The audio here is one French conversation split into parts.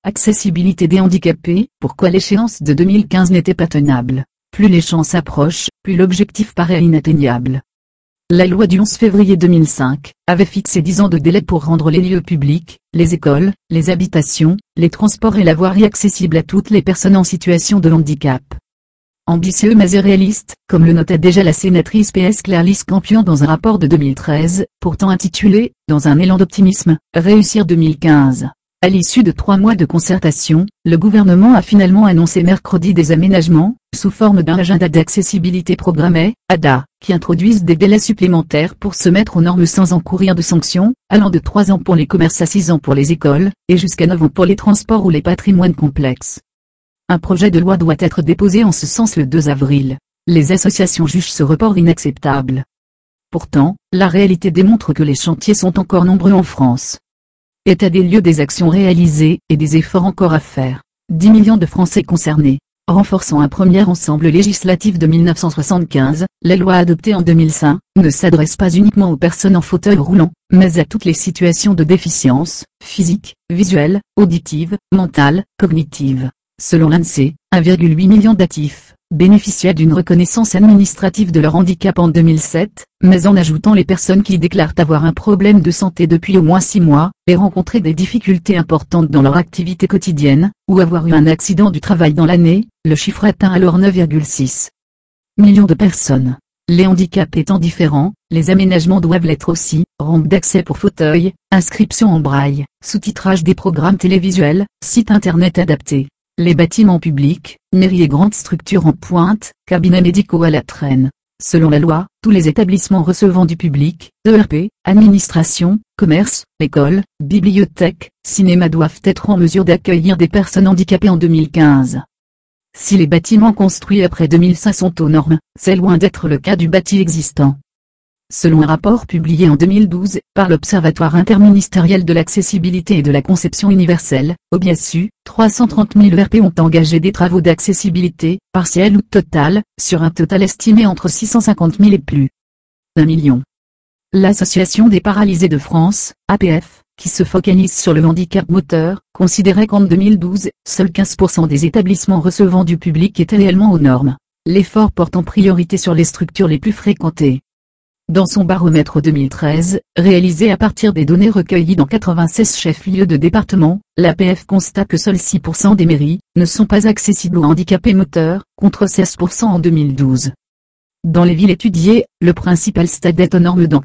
Accessibilité des handicapés. Pourquoi l'échéance de 2015 n'était pas tenable? Plus les champs s'approchent, plus l'objectif paraît inatteignable. La loi du 11 février 2005 avait fixé 10 ans de délai pour rendre les lieux publics, les écoles, les habitations, les transports et la voirie accessibles à toutes les personnes en situation de handicap. Ambitieux mais irréaliste, comme le notait déjà la sénatrice PS Claire Lys Campion dans un rapport de 2013, pourtant intitulé, dans un élan d'optimisme, Réussir 2015. À l'issue de 3 mois de concertation, le gouvernement a finalement annoncé mercredi des aménagements, sous forme d'un agenda d'accessibilité programmé, ADA, qui introduisent des délais supplémentaires pour se mettre aux normes sans encourir de sanctions, allant de 3 ans pour les commerces à 6 ans pour les écoles, et jusqu'à 9 ans pour les transports ou les patrimoines complexes. Un projet de loi doit être déposé en ce sens le 2 avril. Les associations jugent ce report inacceptable. Pourtant, la réalité démontre que les chantiers sont encore nombreux en France. État des lieux des actions réalisées et des efforts encore à faire. 10 millions de Français concernés. Renforçant un premier ensemble législatif de 1975, la loi adoptée en 2005 ne s'adresse pas uniquement aux personnes en fauteuil roulant, mais à toutes les situations de déficience, physique, visuelle, auditive, mentale, cognitive. Selon l'ANSEE, 1,8 million d'actifs bénéficiaient d'une reconnaissance administrative de leur handicap en 2007, mais en ajoutant les personnes qui déclarent avoir un problème de santé depuis au moins 6 mois, et rencontrer des difficultés importantes dans leur activité quotidienne, ou avoir eu un accident du travail dans l'année, le chiffre atteint alors 9,6 millions de personnes. Les handicaps étant différents, les aménagements doivent l'être aussi, rampe d'accès pour fauteuil, inscription en braille, sous-titrage des programmes télévisuels, site internet adapté. Les bâtiments publics, mairies et grandes structures en pointe, cabinets médicaux à la traîne. Selon la loi, tous les établissements recevant du public, ERP, administration, commerce, école, bibliothèque, cinéma doivent être en mesure d'accueillir des personnes handicapées en 2015. Si les bâtiments construits après 2005 sont aux normes, c'est loin d'être le cas du bâti existant. Selon un rapport publié en 2012, par l'Observatoire interministériel de l'accessibilité et de la conception universelle, OBIASU, 330 000 ERP ont engagé des travaux d'accessibilité, partiels ou total, sur un total estimé entre 650 000 et plus d'1 million. L'Association des paralysés de France, APF, qui se focalise sur le handicap moteur, considérait qu'en 2012, seuls 15% des établissements recevant du public étaient réellement aux normes. L'effort porte en priorité sur les structures les plus fréquentées. Dans son baromètre 2013, réalisé à partir des données recueillies dans 96 chefs-lieux de département, l'APF constate que seuls 6% des mairies ne sont pas accessibles aux handicapés moteurs, contre 16% en 2012. Dans les villes étudiées, le principal stade est aux normes dans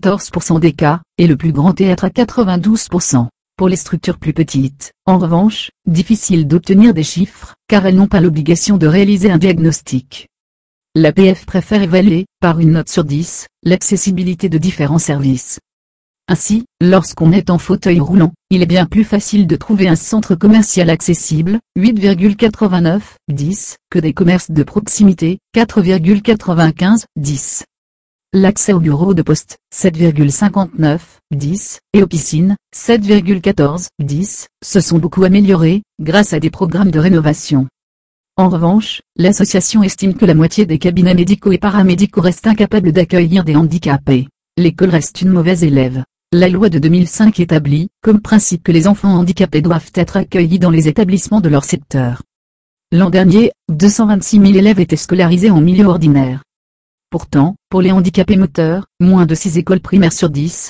94% des cas, et le plus grand théâtre à 92%. Pour les structures plus petites, en revanche, difficile d'obtenir des chiffres, car elles n'ont pas l'obligation de réaliser un diagnostic. L'APF préfère évaluer, par une note sur 10, l'accessibilité de différents services. Ainsi, lorsqu'on est en fauteuil roulant, il est bien plus facile de trouver un centre commercial accessible, 8,89, 10, que des commerces de proximité, 4,95, 10. L'accès au bureau de poste, 7,59, 10, et aux piscines, 7,14, 10, se sont beaucoup améliorés, grâce à des programmes de rénovation. En revanche, l'association estime que la moitié des cabinets médicaux et paramédicaux restent incapables d'accueillir des handicapés. L'école reste une mauvaise élève. La loi de 2005 établit, comme principe que les enfants handicapés doivent être accueillis dans les établissements de leur secteur. L'an dernier, 226 000 élèves étaient scolarisés en milieu ordinaire. Pourtant, pour les handicapés moteurs, moins de 6 écoles primaires sur 10,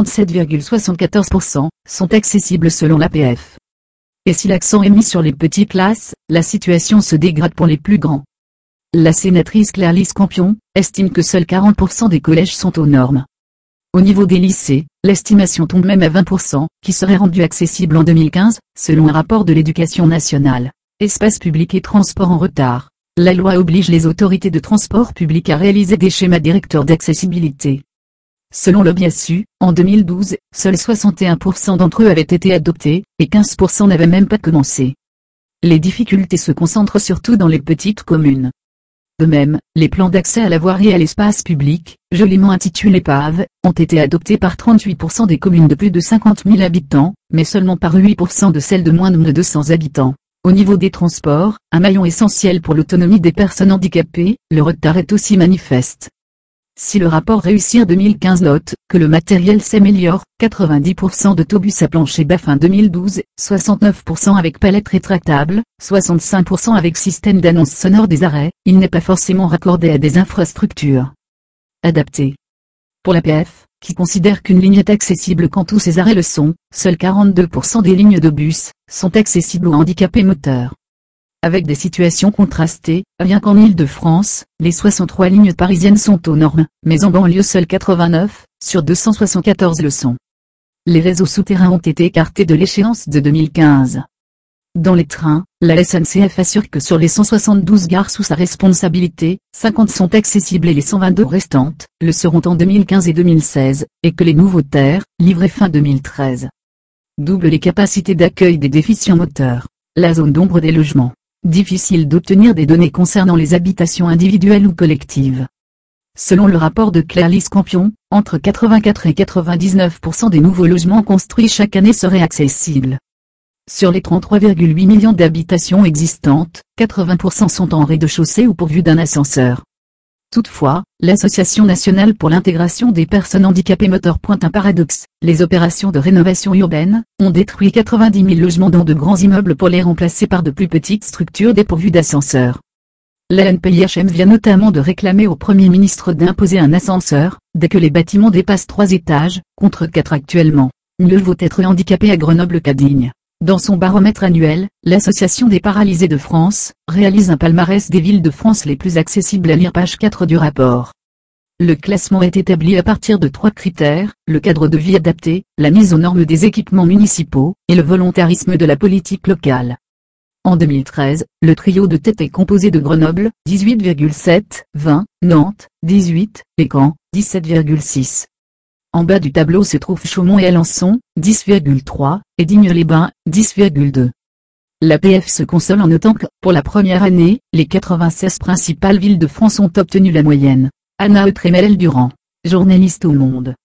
57,74%, sont accessibles selon l'APF. Et si l'accent est mis sur les petites classes, la situation se dégrade pour les plus grands. La sénatrice Claire Lys Campion estime que seuls 40% des collèges sont aux normes. Au niveau des lycées, l'estimation tombe même à 20%, qui seraient rendus accessibles en 2015, selon un rapport de l'Éducation nationale. Espaces publics et transports en retard. La loi oblige les autorités de transport public à réaliser des schémas directeurs d'accessibilité. Selon l'OBIASU, en 2012, seuls 61% d'entre eux avaient été adoptés, et 15% n'avaient même pas commencé. Les difficultés se concentrent surtout dans les petites communes. De même, les plans d'accès à la voirie et à l'espace public, joliment intitulés PAV, ont été adoptés par 38% des communes de plus de 50 000 habitants, mais seulement par 8% de celles de moins de 200 habitants. Au niveau des transports, un maillon essentiel pour l'autonomie des personnes handicapées, le retard est aussi manifeste. Si le rapport Réussir 2015 note que le matériel s'améliore, 90% d'autobus à plancher bas fin 2012, 69% avec palette rétractable, 65% avec système d'annonce sonore des arrêts, il n'est pas forcément raccordé à des infrastructures adaptées. Pour l'APF, qui considère qu'une ligne est accessible quand tous ses arrêts le sont, seuls 42% des lignes de bus sont accessibles aux handicapés moteurs. Avec des situations contrastées, rien qu'en Île-de-France, les 63 lignes parisiennes sont aux normes, mais en banlieue seuls 89 sur 274 le sont. Les réseaux souterrains ont été écartés de l'échéance de 2015. Dans les trains, la SNCF assure que sur les 172 gares sous sa responsabilité, 50 sont accessibles et les 122 restantes le seront en 2015 et 2016, et que les nouveaux TER, livrés fin 2013, doublent les capacités d'accueil des déficients moteurs. La zone d'ombre des logements. Difficile d'obtenir des données concernant les habitations individuelles ou collectives. Selon le rapport de Claire-Lise Campion, entre 84 et 99% des nouveaux logements construits chaque année seraient accessibles. Sur les 33,8 millions d'habitations existantes, 80% sont en rez-de-chaussée ou pourvues d'un ascenseur. Toutefois, l'Association nationale pour l'intégration des personnes handicapées moteurs pointe un paradoxe. Les opérations de rénovation urbaine ont détruit 90 000 logements dans de grands immeubles pour les remplacer par de plus petites structures dépourvues d'ascenseurs. L'ANPIHM vient notamment de réclamer au Premier ministre d'imposer un ascenseur, dès que les bâtiments dépassent 3 étages, contre 4 actuellement. Mieux vaut être handicapé à Grenoble qu'à Digne. Dans son baromètre annuel, l'Association des paralysés de France réalise un palmarès des villes de France les plus accessibles à lire page 4 du rapport. Le classement est établi à partir de 3 critères, le cadre de vie adapté, la mise aux normes des équipements municipaux, et le volontarisme de la politique locale. En 2013, le trio de tête est composé de Grenoble, 18,7, 20, Nantes, 18, et Caen, 17,6. En bas du tableau se trouvent Chaumont et Alençon, 10,3, et Digne-les-Bains, 10,2. L'APF se console en notant que, pour la première année, les 96 principales villes de France ont obtenu la moyenne. Anna Eutremel-Durand, journaliste au Monde.